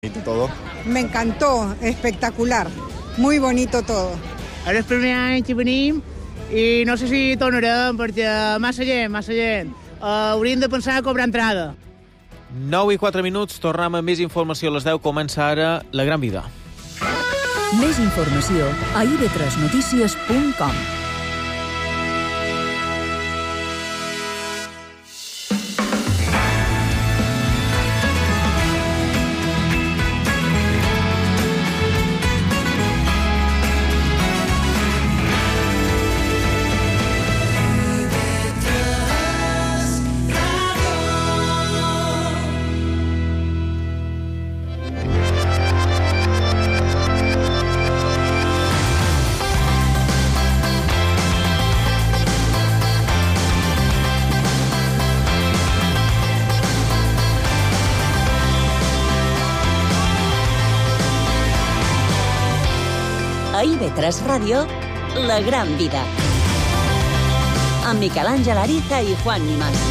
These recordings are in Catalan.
Todo. Me encantó, espectacular, muy bonito todo. Ara és el primer any que venim i no sé si tornarem perquè massa gent. Hauríem de pensar a cobrar entrada. 9:04, tornem amb més informació. A les 10 comença ara La Gran Vida. Més informació a ib3notícies.com. A IB3 Ràdio, La Gran Vida. Amb Miquel Àngel Ariza i Juan Nimas.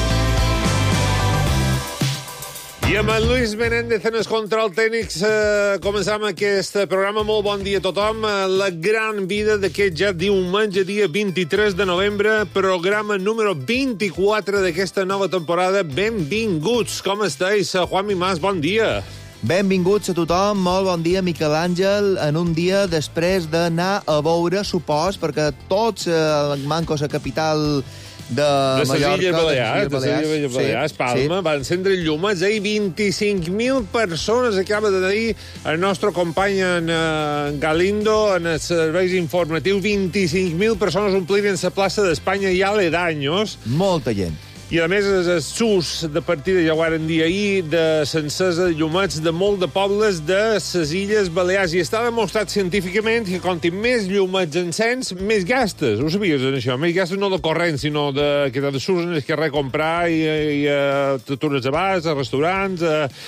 I amb en Luis Menéndez en els control tècnics començam aquest programa. Molt bon dia a tothom. La Gran Vida d'aquest ja diumenge, dia 23 de novembre, programa número 24 d'aquesta nova temporada. Benvinguts. Com estàs, Juan Nimas? Bon dia. Benvinguts a tothom, molt bon dia, Miquel Àngel, en un dia després d'anar a veure, supos, perquè tots mancos a capital de Mallorca... De les Balears, Palma, van encendre llumets, 25.000 persones, acaba de dir el nostre company en Galindo, en els serveis informatius, 25.000 persones ompliren la plaça d'Espanya i aledaños. Molta gent. I, a més, el sus de partida, ja ho varen dir ahir, de sencesa de llumets de molt de pobles de les Illes Balears. I està demostrat científicament que conti més llumets encens, més gastes. Ho sabies, això? Més gastes no de corrent, sinó que de sus en el carrer comprar i a tutores de bars, a restaurants,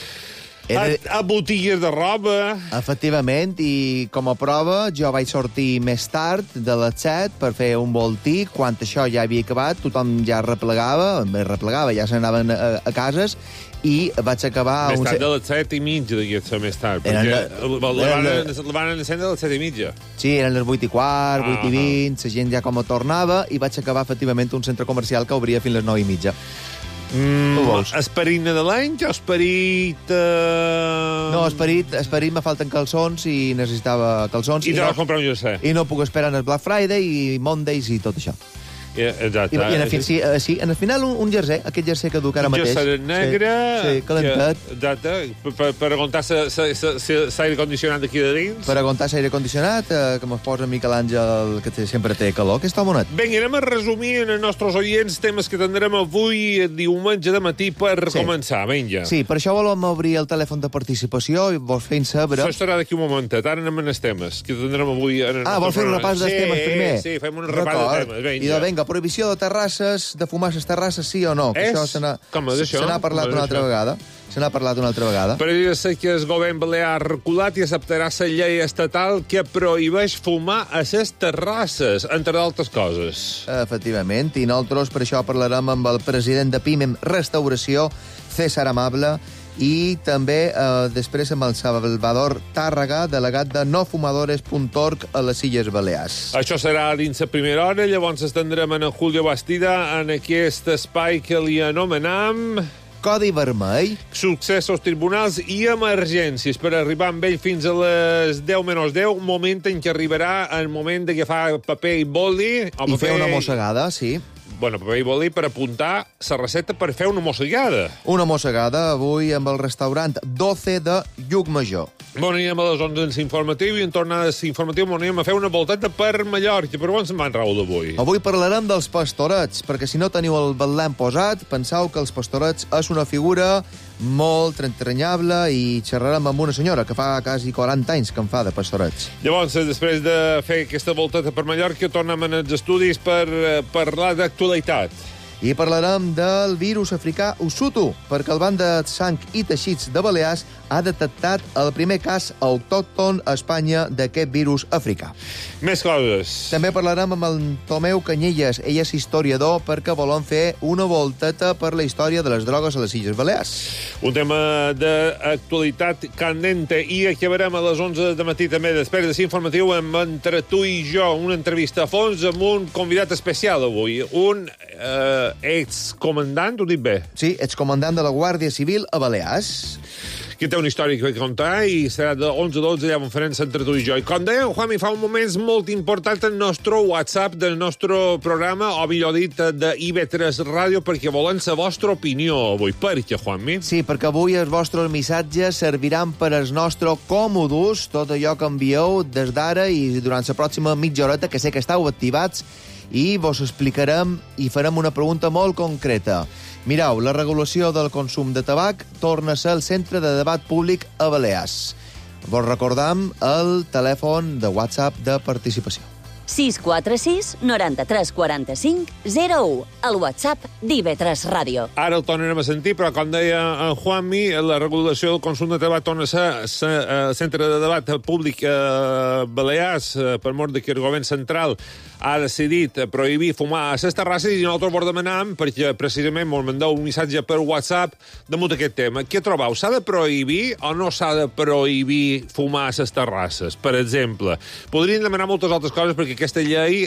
a botigues de roba... Efectivament, i com a prova jo vaig sortir més tard de les 7 per fer un voltí. Quan això ja havia acabat, tothom ja replegava, ja s'anaven a cases, i vaig acabar... Més tard de les 7:30, devia ser més tard, perquè la van encendre a les 7:30. Sí, eren les 8:15, 8:20, la gent ja com a tornava, i vaig acabar efectivament un centre comercial que obria fins les 9:30. Esperit nadalenc o esperit... No, esperit me falten calçons i necessitava calçons. I te vas comprar un jersei. I no puc esperar en el Black Friday i Mondays i tot això. Exacte. I en el final un jersei, aquest jersei que duc ara mateix. Un jersei negre... Sí, calentat. Exacte, per aguantar l'aire condicionat d'aquí de dins. Per aguantar l'aire condicionat, que me'l posa Miquel Àngel, que sempre té calor, aquest homonet. Vinga, anem a resumir en els nostres oients temes que tindrem avui diumenge de matí per començar. Vinga. Sí, per això volem obrir el telèfon de participació i vos feim saber... Això estarà d'aquí un momentet. Ara anem en els temes que tindrem avui. Vol fer un repàs dels temes primer? Sí, fem un repàs de temes. Vinga. Vinga, prohibició de terrasses, de fumar a les terrasses, sí o no? Això se n'ha parlat una altra vegada. Però jo sé que el govern balear ha reculat i acceptarà la llei estatal que prohibeix fumar a les terrasses, entre d'altres coses. Efectivament, i nosaltres per això parlarem amb el president de PIMEM Restauració, César Amable, i també després amb el Salvador Tàrrega, delegat de nofumadores.org a les Illes Balears. Això serà dins la primera hora, llavors estendrem en Julio Bastida en aquest espai que li anomenam... Codi vermell. Successos tribunals i emergències, per arribar amb ell fins a les 10:10, moment en què arribarà el moment d'agafar paper i boli... I fer una mossegada, sí. Bueno, paper i boli per apuntar la recepta per fer una mossegada. Una mossegada avui amb el restaurant 12 de Llucmajor. Bueno, anem a les 11 en l'informatiu i en tornada a l'informatiu anem a fer una volteta per Mallorca. Per on se'n van, Raül, d'avui? Avui parlarem dels pastorets, perquè si no teniu el betlem posat, penseu que els pastorets és una figura molt entranyable i xerrarem amb una senyora que fa quasi 40 anys que en fa de pastorets. Llavors, després de fer aquesta volteta per Mallorca, tornem als estudis per parlar d'actualitat. I parlarem del virus africà Usutu, perquè el Banc de Sang i Teixits de Balears ha detectat el primer cas autòcton a Espanya d'aquest virus africà. Més coses. També parlarem amb el Tomeu Canyelles. Ell és historiador perquè volen fer una volteta per la història de les drogues a les Illes Balears. Un tema d'actualitat candente i acabarem a les 11 de matí també després de l'informatiu amb Entre tu i jo, una entrevista a fons amb un convidat especial avui, un excomandant, ho dic bé? Sí, excomandant de la Guàrdia Civil a Balears. Que té una història que contar i serà de 11 a 12 llaves conferència entre tu i jo. I com deia, Juanmi, fa un moment molt important el nostre WhatsApp del nostre programa, o millor dit, de IB3 Ràdio, perquè volem la vostra opinió avui. Per què, Juanmi? Sí, perquè avui els vostres missatges serviran per al nostre còmodus, tot allò que envieu des d'ara i durant la pròxima mitja horeta, que sé que estàu activats, i vos explicarem i farem una pregunta molt concreta. Mireu, la regulació del consum de tabac torna a ser el centre de debat públic a Balears. Vos recordam el telèfon de WhatsApp de participació. 646 93 45 01, el WhatsApp d'IB3 Ràdio. Ara el tornarem a sentir, però com deia en Juanmi, la regulació del consum de tabac torna a ser centre de debat públic a Balears per mort de que el govern central ha decidit prohibir fumar a les terrasses i nosaltres vos demanem, perquè precisament mos mandeu un missatge per WhatsApp damunt aquest tema. Què trobeu? S'ha de prohibir o no s'ha de prohibir fumar a les terrasses? Per exemple, podrien demanar moltes altres coses perquè aquesta llei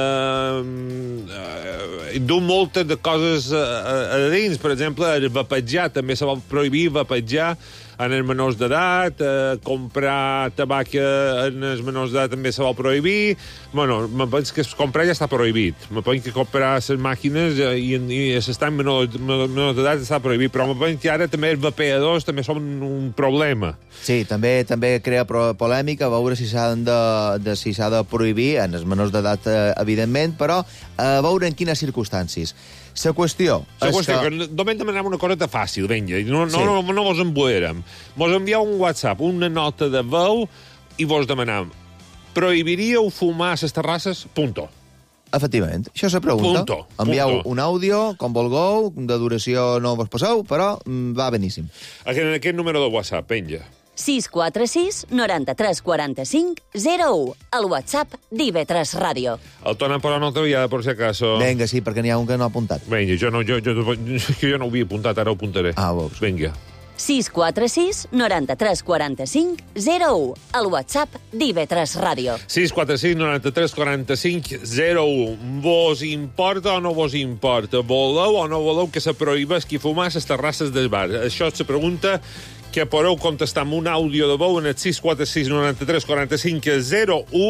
du moltes de coses a dins. Per exemple, el vapejar, també se vol prohibir vapejar en els menors d'edat, comprar tabac en els menors d'edat també se vol prohibir. Bueno, me penso que comprar ja està prohibit. Me penso que comprar les màquines i s'estan menors d'edat està prohibit, però me penso que ara també els vapeadors també són un problema. Sí, també crea polèmica a veure si s'ha de prohibir en els menors d'edat, evidentment, però a veure en quines circumstàncies. La qüestió és que només demanem una cosa fàcil, vinga, no vos emboerem. Vos envieu un WhatsApp, una nota de veu, i vos demanem, prohibiríeu fumar a les terrasses? Punto. Efectivament, això és la pregunta. Envieu un àudio, com vulgueu, de duració no vos passeu, però va beníssim. En aquest número de WhatsApp, vinga. 646 93 45 01, el WhatsApp d'IB3 Ràdio. El tornem per la nota viada, per si acaso. Vinga, sí, perquè n'hi ha un que no ha apuntat. Vinga, jo no ho havia apuntat, ara ho apuntaré. Ah, veus. Vinga. 646 93 45 01, el WhatsApp d'IB3 Ràdio. 646 93 45 01. Vos importa o no vos importa? Voleu o no voleu que se prohibeixi fumar a les terrasses del bar? Això se pregunta que podeu contestar amb un àudio de veu en el 646 93 45 01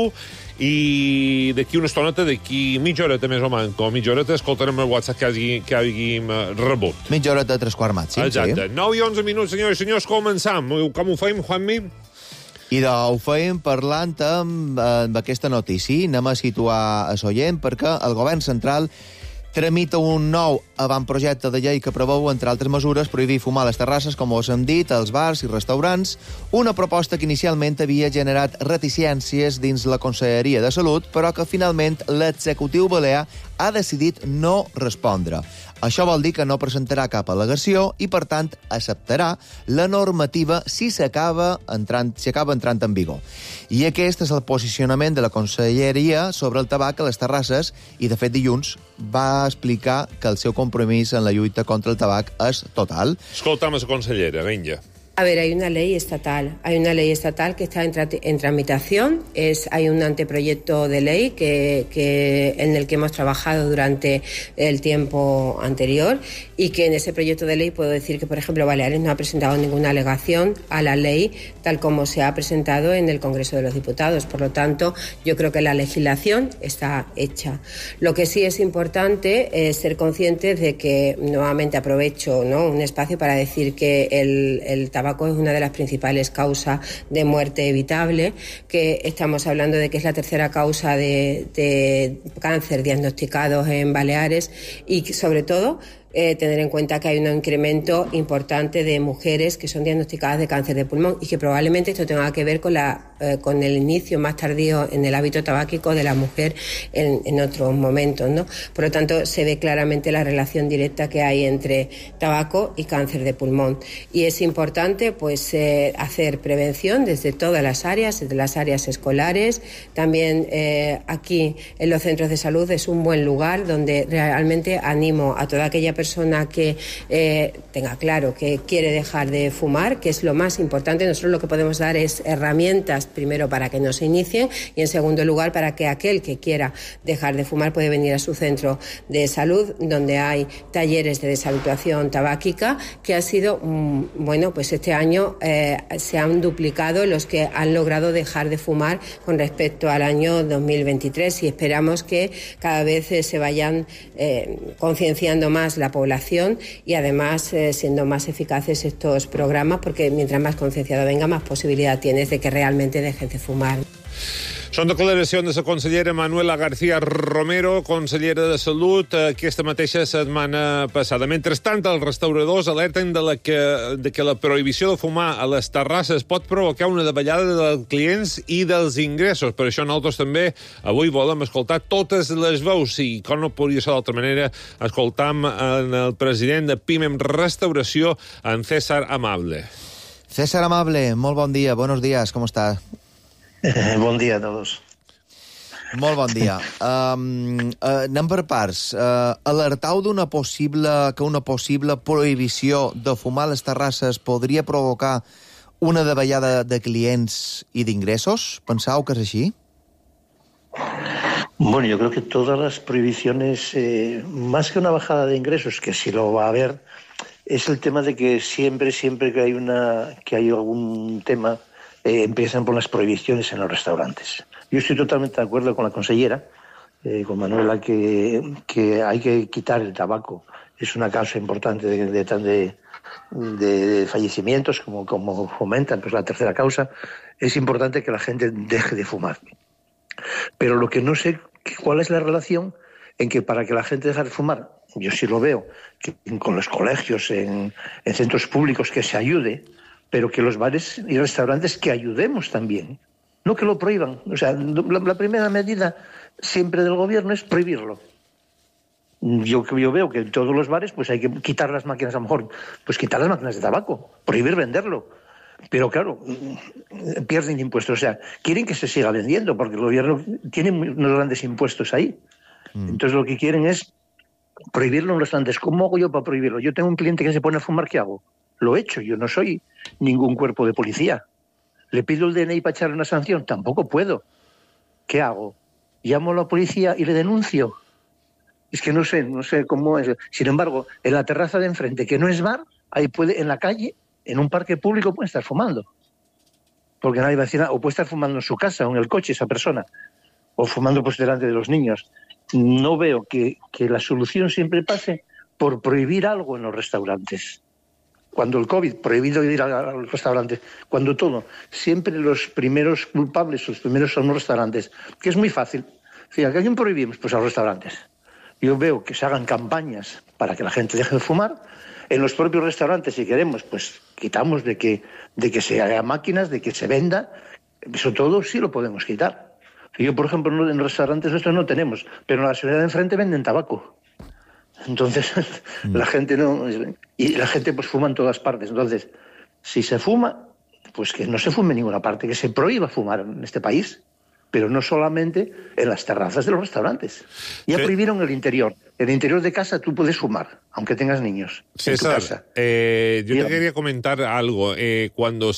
i d'aquí una estoneta, d'aquí mitja horeta més o menys, com mitja horeta, escoltarem el WhatsApp que hàgim rebut. Mitja horeta, 3:15, sí. Exacte. 9 i 11 minuts, senyors i senyors, començam. Com ho fem, Juanmi? I ho fèiem parlant amb aquesta notícia. Anem a situar a l'oient perquè el govern central tramita un nou avantprojecte de llei que preveu, entre altres mesures, prohibir fumar a les terrasses, com us hem dit, als bars i restaurants, una proposta que inicialment havia generat reticències dins la Conselleria de Salut, però que finalment l'executiu balear ha decidit no respondre. Això vol dir que no presentarà cap al·legació i, per tant, acceptarà la normativa si acaba entrant en vigor. I aquest és el posicionament de la Conselleria sobre el tabac a les terrasses i, de fet, dilluns va explicar que el seu compromís en la lluita contra el tabac és total. Escolta'm la consellera, venga. A ver, hay una ley estatal que está en tramitación. Hay un anteproyecto de ley en el que hemos trabajado durante el tiempo anterior y que en ese proyecto de ley puedo decir que, por ejemplo, Baleares no ha presentado ninguna alegación a la ley tal como se ha presentado en el Congreso de los Diputados. Por lo tanto, yo creo que la legislación está hecha. Lo que sí es importante es ser conscientes de que, nuevamente aprovecho, ¿no?, un espacio para decir que el tabaco es una de las principales causas de muerte evitable, que estamos hablando de que es la tercera causa de cáncer diagnosticados en Baleares y, sobre todo, tener en cuenta que hay un incremento importante de mujeres que son diagnosticadas de cáncer de pulmón y que probablemente esto tenga que ver con el inicio más tardío en el hábito tabáquico de la mujer en otros momentos, ¿no? Por lo tanto, se ve claramente la relación directa que hay entre tabaco y cáncer de pulmón. Y es importante pues hacer prevención desde todas las áreas, desde las áreas escolares. También aquí en los centros de salud es un buen lugar donde realmente animo a toda aquella persona que tenga claro que quiere dejar de fumar, que es lo más importante. Nosotros lo que podemos dar es herramientas, primero para que no se inicien y en segundo lugar para que aquel que quiera dejar de fumar puede venir a su centro de salud, donde hay talleres de deshabituación tabáquica que ha sido, bueno, pues este año se han duplicado los que han logrado dejar de fumar con respecto al año 2023 y esperamos que cada vez se vayan concienciando más la población y además siendo más eficaces estos programas, porque mientras más concienciado venga, más posibilidad tienes de que realmente dejes de fumar. Són declaracions de la consellera Manuela García Romero, consellera de Salut, aquesta mateixa setmana passada. Mentrestant, els restauradors alerten de que la prohibició de fumar a les terrasses pot provocar una davallada dels clients i dels ingressos. Per això nosaltres també avui volem escoltar totes les veus i, com no podria ser d'altra manera, escoltam el president de PIMEM Restauració, en César Amable. César Amable, molt bon dia, buenos días, ¿cómo está? Bon dia a tots. Molt bon dia. Anem per parts. Alertau que una possible prohibició de fumar a les terrasses podria provocar una davallada de clients i d'ingressos? Pensau que és així? Bueno, yo creo que todas las prohibiciones, más que una bajada de ingresos, que sí lo va a haber, es el tema de que siempre que hay algún tema, empiezan por las prohibiciones en los restaurantes. Yo estoy totalmente de acuerdo con la consellera, con Manuela, que hay que quitar el tabaco. Es una causa importante de fallecimientos, como fomentan, pues la tercera causa. Es importante que la gente deje de fumar. Pero lo que no sé, ¿cuál es la relación en que para que la gente deje de fumar? Yo sí lo veo, que con los colegios, en centros públicos, que se ayude, pero que los bares y restaurantes que ayudemos también, no que lo prohíban. O sea, la primera medida siempre del gobierno es prohibirlo. Yo veo que en todos los bares pues hay que quitar las máquinas, a lo mejor, pues quitar las máquinas de tabaco, prohibir venderlo. Pero claro, pierden impuestos. O sea, quieren que se siga vendiendo porque el gobierno tiene unos grandes impuestos ahí. Entonces lo que quieren es prohibirlo en los restaurantes. ¿Cómo hago yo para prohibirlo? Yo tengo un cliente que se pone a fumar, ¿qué hago? Lo he hecho, yo no soy ningún cuerpo de policía. ¿Le pido el DNI para echarle una sanción? Tampoco puedo. ¿Qué hago? ¿Llamo a la policía y le denuncio? Es que no sé cómo es. Sin embargo, en la terraza de enfrente, que no es bar, ahí en la calle, en un parque público, puede estar fumando. Porque nadie va a decir nada. O puede estar fumando en su casa o en el coche esa persona. O fumando pues delante de los niños. No veo que la solución siempre pase por prohibir algo en los restaurantes. Cuando el COVID, prohibido ir a los restaurantes, cuando todo, siempre los primeros culpables, los primeros son los restaurantes, que es muy fácil. Si ¿a quién prohibimos? Pues a los restaurantes. Yo veo que se hagan campañas para que la gente deje de fumar. En los propios restaurantes, si queremos, pues quitamos de que se haga máquinas, de que se venda. Eso todo sí lo podemos quitar. Yo, por ejemplo, en restaurantes nuestros no tenemos, pero en la ciudad de enfrente venden tabaco. Entonces, la gente no... Y la gente pues fuma en todas partes. Entonces, si se fuma, pues que no se fume en ninguna parte, que se prohíba fumar en este país, pero no solamente en las terrazas de los restaurantes. Ya prohibieron el interior. En el interior de casa tú puedes fumar, aunque tengas niños. César, en tu casa. Yo te quería comentar algo. Cuando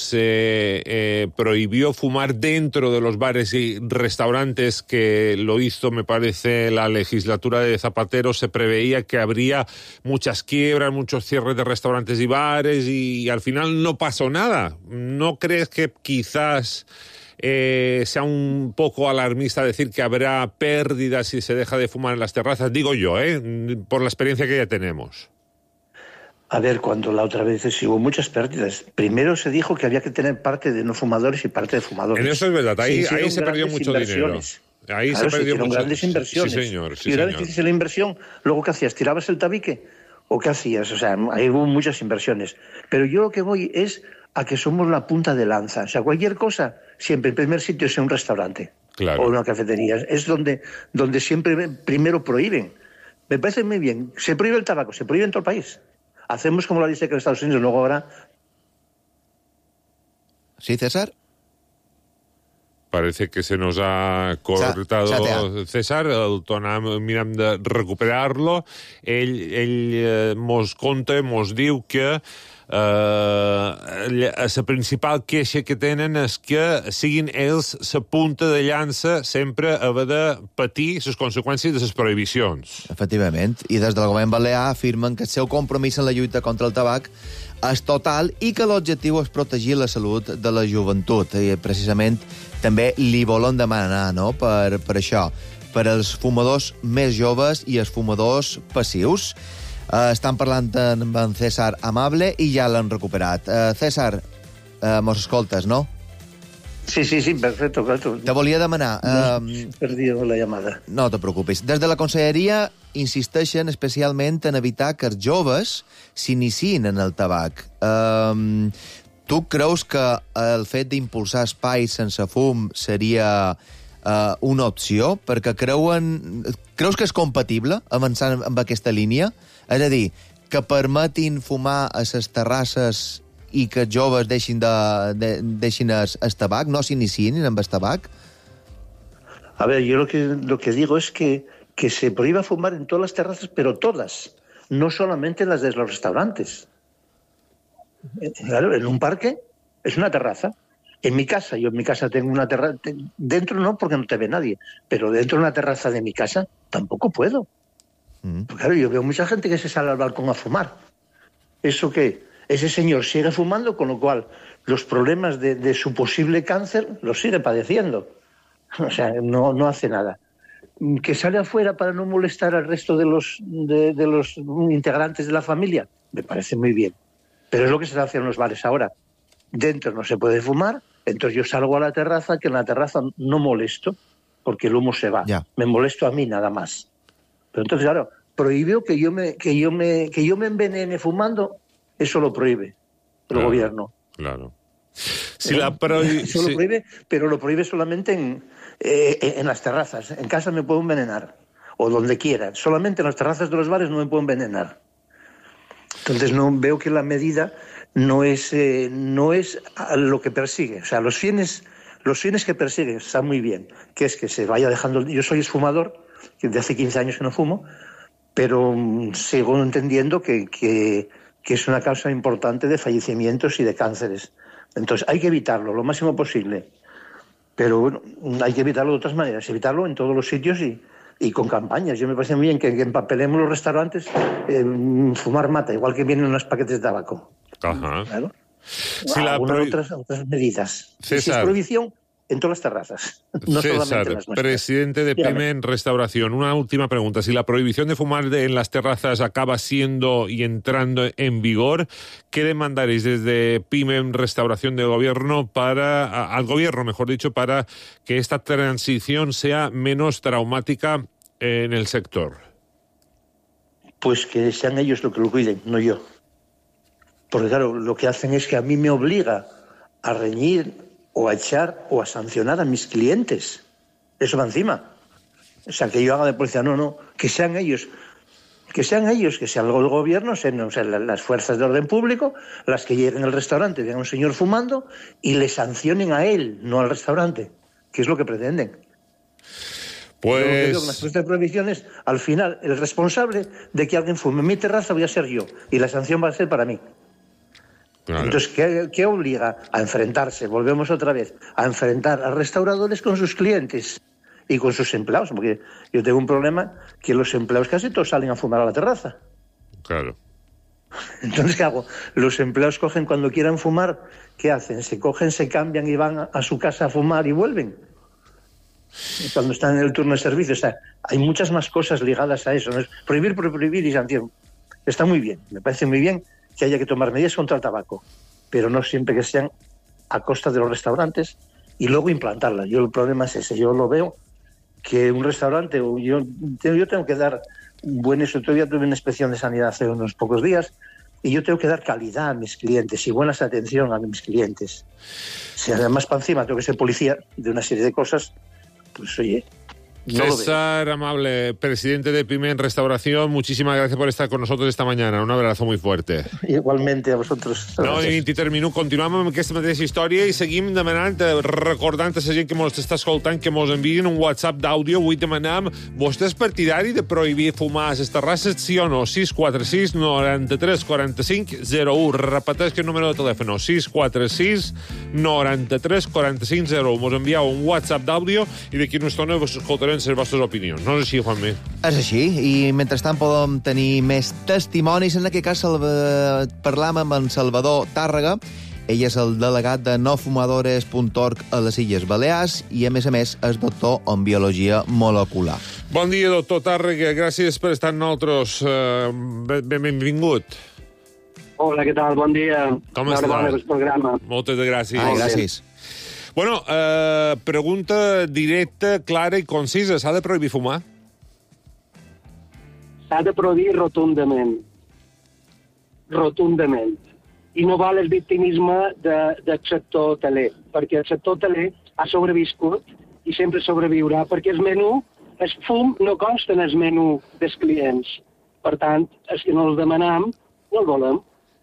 se prohibió fumar dentro de los bares y restaurantes, que lo hizo, me parece, la legislatura de Zapatero, se preveía que habría muchas quiebras, muchos cierres de restaurantes y bares, y al final no pasó nada. ¿No crees que quizás sea un poco alarmista decir que habrá pérdidas si se deja de fumar en las terrazas? Digo yo, por la experiencia que ya tenemos. A ver, cuando la otra vez hubo muchas pérdidas. Primero se dijo que había que tener parte de no fumadores y parte de fumadores. En eso es verdad, ahí se perdió mucho dinero. Ahí se perdió mucho. Grandes inversiones. Sí, señor. Y una vez hiciste la inversión, luego ¿qué hacías? ¿Tirabas el tabique? ¿O qué hacías? O sea, ahí hubo muchas inversiones. Pero yo lo que voy es a que somos la punta de lanza. O sea, cualquier cosa, siempre el primer sitio es un restaurante. Claro. O una cafetería. Es donde siempre primero prohíben. Me parece muy bien. Se prohíbe el tabaco, se prohíbe en todo el país. Hacemos como la dice que en Estados Unidos, luego ahora... Sí, César? Parece que se nos ha cortado César, el tornem, mirem de recuperar-lo. Ell mos conta, mos diu que la principal queixa que tenen és que siguin ells la punta de llança sempre a haver de patir les conseqüències de les prohibicions. Efectivament, i des del govern balear afirmen que el seu compromís en la lluita contra el tabac és total i que l'objectiu és protegir la salut de la joventut. I precisament també li volen demanar, no?, per això, per als fumadors més joves i els fumadors passius. Estan parlant amb en César Amable i ja l'han recuperat. César, mos escoltes, no? Sí, perfecto, claro. Te volia demanar... He perdido la llamada. No te preocupis. Des de la Conselleria insisteixen especialment en evitar que els joves s'iniciïn en el tabac. Tu creus que el fet d'impulsar espais sense fum seria una opció? Perquè creus que és compatible avançar amb aquesta línia? És a dir, que permetin fumar a les terrasses i que els joves deixin el tabac, no s'iniciïn amb el tabac? A ver, yo lo que digo es que se prohíba fumar en todas las terrazas, pero todas, no solamente las de los restaurantes. Claro, en un parque es una terraza. En mi casa, yo en mi casa tengo una terraza, dentro no porque no te ve nadie, pero dentro de una terraza de mi casa tampoco puedo. Claro, yo veo mucha gente que se sale al balcón a fumar. ¿Eso qué? Ese señor sigue fumando, con lo cual los problemas de su posible cáncer los sigue padeciendo. O sea, no hace nada. Que sale afuera para no molestar al resto de los integrantes de la familia, me parece muy bien. Pero es lo que se hace en los bares ahora. Dentro no se puede fumar, entonces yo salgo a la terraza, que en la terraza no molesto, porque el humo se va. Ya. Me molesto a mí nada más. Pero entonces, claro, prohibió que yo me envenene fumando, eso lo prohíbe el gobierno. Claro. Si la eso lo prohíbe, pero lo prohíbe solamente en las terrazas. En casa me puedo envenenar, o donde quiera. Solamente en las terrazas de los bares no me puedo envenenar. Entonces no veo que la medida no es lo que persigue. O sea, los fines que persigue están muy bien, que es que se vaya dejando... Yo soy exfumador, de hace 15 años que no fumo, pero sigo entendiendo que es una causa importante de fallecimientos y de cánceres. Entonces hay que evitarlo lo máximo posible. Pero bueno, hay que evitarlo de otras maneras, evitarlo en todos los sitios y con campañas. Yo me parece muy bien que empapelemos los restaurantes, fumar mata, igual que vienen los paquetes de tabaco. Ajá. ¿Claro? Otras medidas. César. Si es prohibición, en todas las terrazas. No César, solamente en las nuestras. presidente de PYME Restauración. Una última pregunta. Si la prohibición de fumar en las terrazas acaba siendo y entrando en vigor, ¿qué demandaréis desde PYME Restauración del gobierno al gobierno, mejor dicho, para que esta transición sea menos traumática en el sector? Pues que sean ellos los que lo cuiden, no yo. Porque claro, lo que hacen es que a mí me obliga a reñir o a echar o a sancionar a mis clientes. Eso va encima. O sea, que yo haga de policía. No, que sean ellos, que sea el gobierno, sean las fuerzas de orden público, las que lleguen al restaurante, vean a un señor fumando y le sancionen a él, no al restaurante, que es lo que pretenden. Pues... Yo creo que las fuerzas de prohibiciones, al final, el responsable de que alguien fume en mi terraza voy a ser yo, y la sanción va a ser para mí. Claro. Entonces, ¿qué obliga? A enfrentarse, volvemos otra vez, a enfrentar a restauradores con sus clientes y con sus empleados, porque yo tengo un problema que los empleados casi todos salen a fumar a la terraza. Claro. Entonces, ¿qué hago? Los empleados cogen cuando quieran fumar, ¿qué hacen? Se cogen, se cambian y van a su casa a fumar y vuelven. Cuando están en el turno de servicio. O sea, hay muchas más cosas ligadas a eso. ¿No? Prohibir por prohibir y sanción. Está muy bien, me parece muy bien que haya que tomar medidas contra el tabaco, pero no siempre que sean a costa de los restaurantes y luego implantarlas. Yo el problema es ese. Yo lo veo que un restaurante, yo tengo que dar buenos. Otro día tuve una inspección de sanidad hace unos pocos días y yo tengo que dar calidad a mis clientes y buena atención a mis clientes. Si además para encima tengo que ser policía de una serie de cosas, pues oye... César Amable, presidente de Piment Restauración, muchísimas gracias por estar con nosotros esta mañana. Un abrazo muy fuerte. Igualmente a vosaltres. No, i 23 minuts. Continuem amb aquesta mateixa història i seguim demanant, recordant a la gent que ens està escoltant que ens enviïn un WhatsApp d'àudio. Avui demanem, vostè és partidari de prohibir fumar a les terrasses, sí o no? 646 93 45 01. Repeteix que el número de telèfon, 646 93 45 01. Ens envieu un WhatsApp d'àudio i d'aquí una estona vos escoltarem les vostres opinions. No és així, Juanmi? És així, i mentrestant podem tenir més testimonis. En aquest cas parlam amb en Salvador Tàrrega. Ell és el delegat de nofumadores.org a les Illes Balears i, a més, és doctor en biologia molecular. Bon dia, doctor Tàrrega. Gràcies per estar amb nosaltres. Benvingut. Hola, què tal? Bon dia. Com estàs? Moltes gràcies. Gràcies. Bueno, pregunta directa, clara i concisa. S'ha de prohibir fumar? S'ha de prohibir rotundament. Rotundament. I no val el victimisme del sector hoteler, perquè el sector hoteler ha sobreviscut i sempre sobreviurà, perquè el fum no consta en el menú dels clients. Per tant, els que no el demanam, no el volem.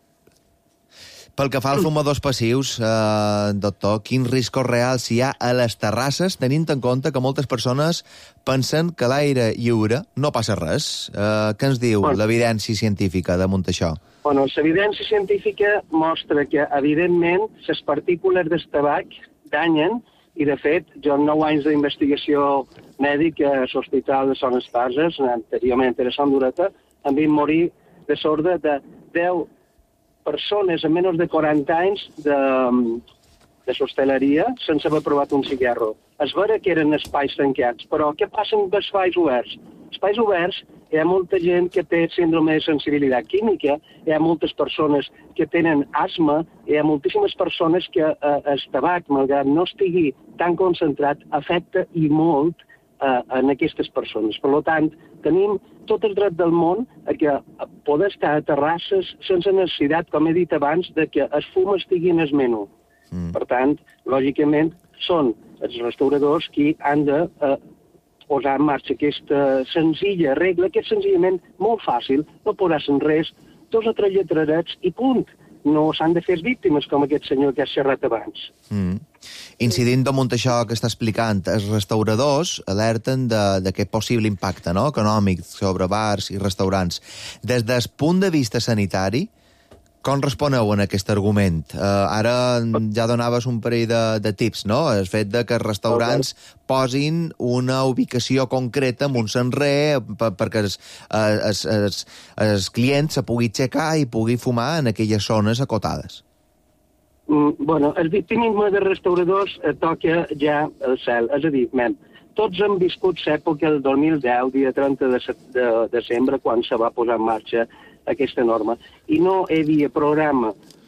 Pel que fa als fumadors passius, doctor, quins riscos reals hi ha a les terrasses, tenint en compte que moltes persones pensen que l'aire lliure no passa res? Què ens diu l'evidència científica damunt això? Bueno, l'evidència científica mostra que, evidentment, les partícules del tabac danyen, i, de fet, jo en 9 anys d'investigació mèdica a l'Hospital de Son Esparses, anteriorment era Sant Dureta, em vin morir de sorda de 10 persones amb menys de 40 anys de l'hostaleria sense haver provat un cigarro. Es vera que eren espais tancats, però què passa amb espais oberts? Espais oberts hi ha molta gent que té síndrome de sensibilitat química, hi ha moltes persones que tenen asma, hi ha moltíssimes persones que el tabac, malgrat no estigui tan concentrat, afecta i molt en aquestes persones. Per tant, tenim tot el dret del món a que poder estar a terrasses sense necessitat, com he dit abans, de que el fum estigui en el menú. Per tant, lògicament, són els restauradors qui han de posar en marxa aquesta senzilla regla, que és senzillament molt fàcil, no posar-se'n res, 2 o 3 lletradets i punt. No s'han de fer víctimes, com aquest senyor que has xerrat abans. Incidint damunt això que està explicant, els restauradors alerten d'aquest possible impacte econòmic sobre bars i restaurants. Des del punt de vista sanitari, com responeu en aquest argument? Ara ja donaves un parell de tips, no? El fet de que els restaurants posin una ubicació concreta amb un cenrer perquè els clients se pugui aixecar i pugui fumar en aquelles zones acotades. Bueno, el victimisme de restauradors toca ja el cel. És a dir, tots hem viscut l'època del 2010, dia 30 de desembre, quan se va posar en marxa aquesta norma. I no hi havia programa